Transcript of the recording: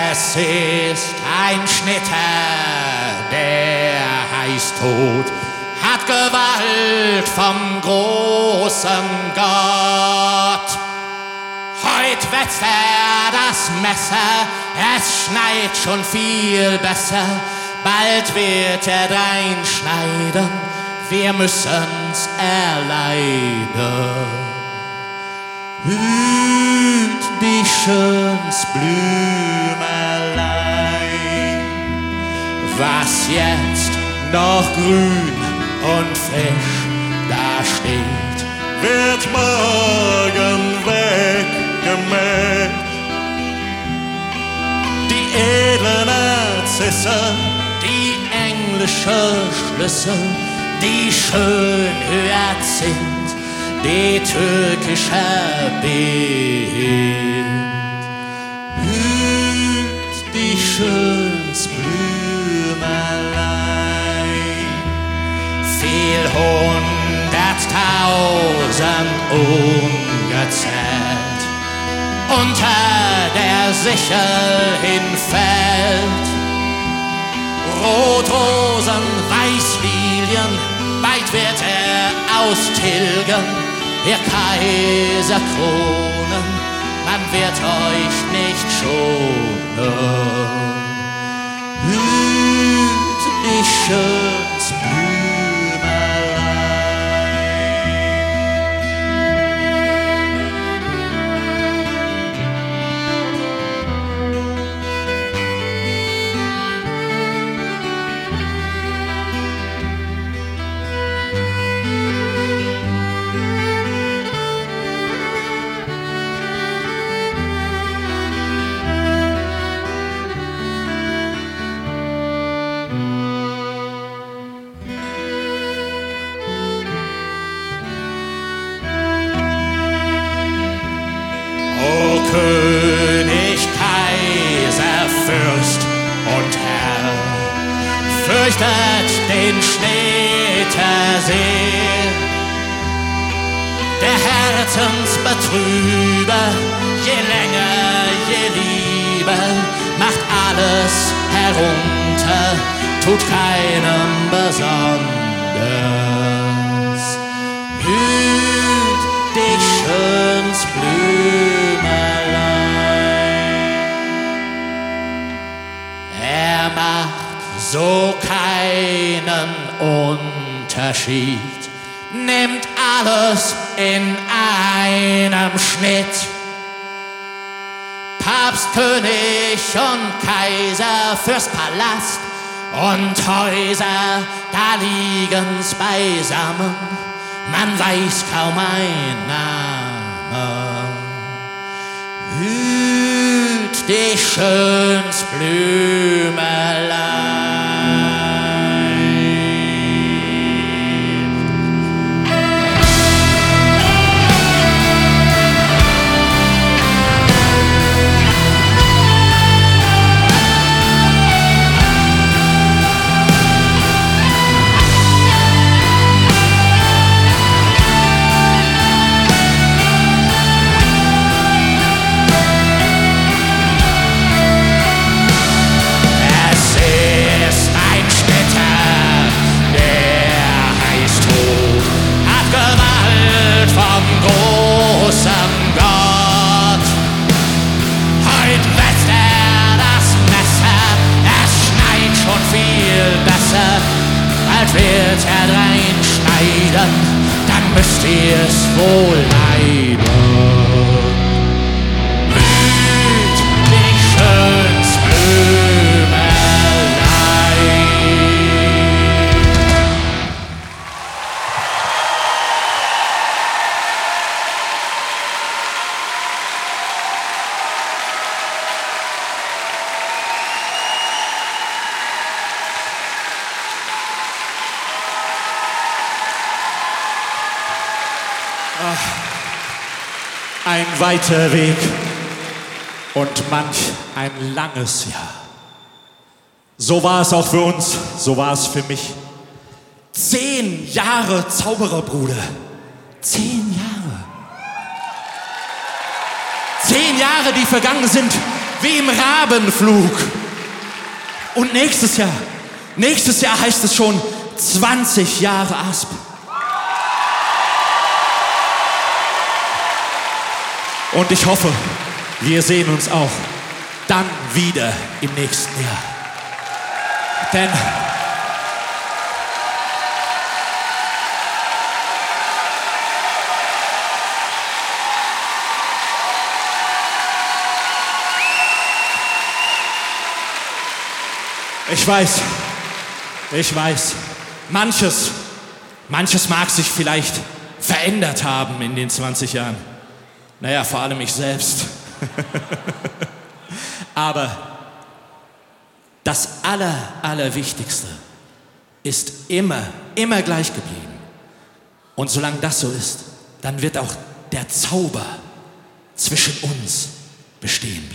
Es ist ein Schnitter, der heißt Tod, hat Gewalt vom großen Gott. Heut wetzt das Messer, es schneit schon viel besser, bald wird dreinschneiden, wir müssen's erleiden. Hüt dich schöns Blümelein, was jetzt noch grün und frisch da steht, wird morgen weggemäht. Die edle Narzisse, die englische Schlüssel, die schön Hyazinth, die türkische Bild. Hüt dich schöns Blümelein, viel 100.000 ungezählt, unter der Sichel hinfällt. Rotrosen, Weißlilien, bald wird austilgen, ihr Kaiserkronen, man wird euch nicht schonen. Hüt dich schöns König, Kaiser, Fürst und Herr, fürchtet den Schnitter sehr. Der Herzensbetrüber, je länger, je lieber, macht alles herunter, tut keinem besonders. Hüt dich schöns Blümelein, er macht so keinen Unterschied, nimmt alles in einem Schnitt. Papst, König und Kaiser, Fürst, Palast und Häuser, da liegen's beisammen, man weiß kaum ein Name. Hüt dich schöns Blümelein. Wird reinschneiden, dann müsst ihr es wohl leiden. Hüt dich schöns Blümelein. Ein weiter Weg und manch ein langes Jahr. So war es auch für uns, so war es für mich. 10 Jahre Zaubererbruder. 10 Jahre. 10 Jahre, die vergangen sind wie im Rabenflug. Und nächstes Jahr heißt es schon 20 Jahre Asp. Und ich hoffe, wir sehen uns auch dann wieder im nächsten Jahr. Denn ich weiß, manches mag sich vielleicht verändert haben in den 20 Jahren. Naja, vor allem ich selbst. Aber das Allerwichtigste ist immer gleich geblieben. Und solange das so ist, dann wird auch der Zauber zwischen uns bestehen.